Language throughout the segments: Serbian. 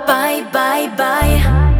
Bye, bye, bye.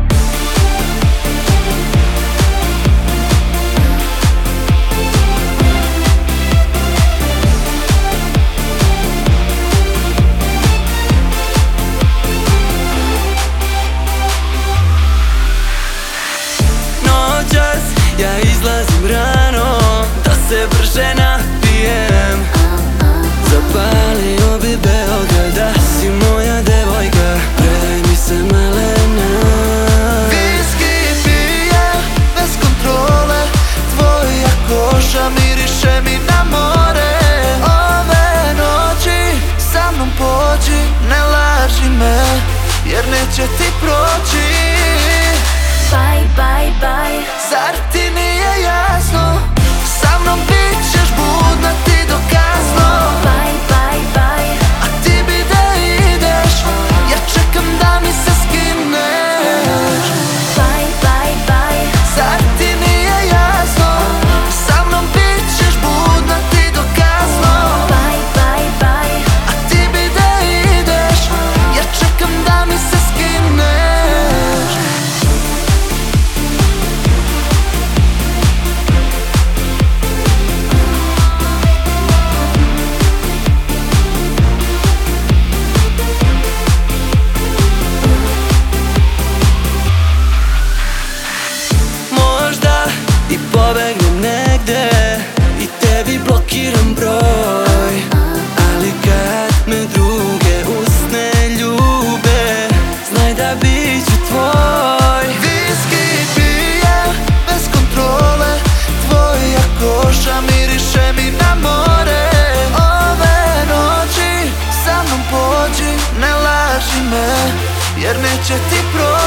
Noćas ja izlazim rano da se brže napijem. Zapalio bi Beograd da si moja devojka, predaj mi se malena. Viski pije bez kontrole, tvoja koža miriše mi na more. Ove noći sa mnom pođi, ne laži me, jer neće ti proći. Bye, bye, bye. Zar ti nije jasno, sa mnom bit ćeš budna ti do kasno. Bye, bye, bye. A ti bi da ideš, ja čekam da mi se skineš. Bye, bye, bye. Zar ti nije jasno, sa mnom bit ćeš budna ti do kasno. Bye, bye, bye. A ti bi da ideš, ja čekam da mi se skineš. Možda i pobegnem negde i tebi blokiram broj, ali kad me druge usne ljube, znaj da bit ću tvoj. Viski pije bez kontrole, tvoja koža miriše mi na more. Ove noći sa mnom pođi, ne laži me, jer neće ti proći.